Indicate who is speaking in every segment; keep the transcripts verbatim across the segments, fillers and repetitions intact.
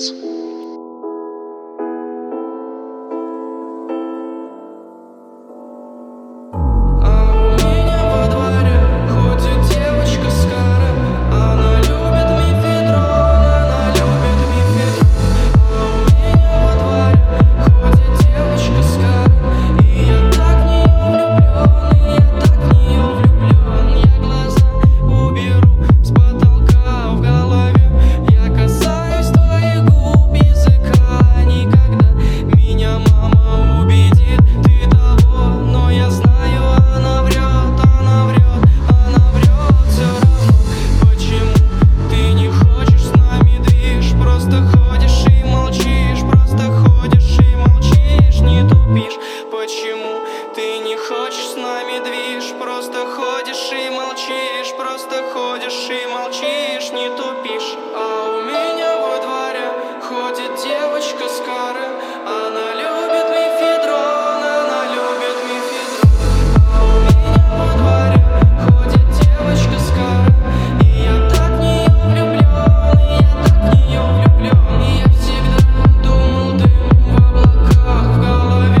Speaker 1: Beats.
Speaker 2: Почему ты не хочешь с нами движ? Просто ходишь и молчишь, просто ходишь и молчишь, не тупишь. А у меня во дворе ходит девочка с кары, она любит мефедрон, она любит мефедрон. А у меня во дворе ходит девочка с кары, и я так в нее влюблен, и я так в нее влюблен. И я всегда думал, дым в облаках в голове.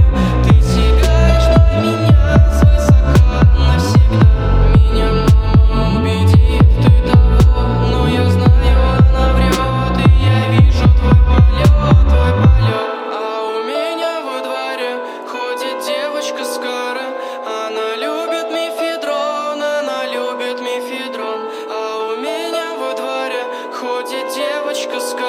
Speaker 2: Девочка с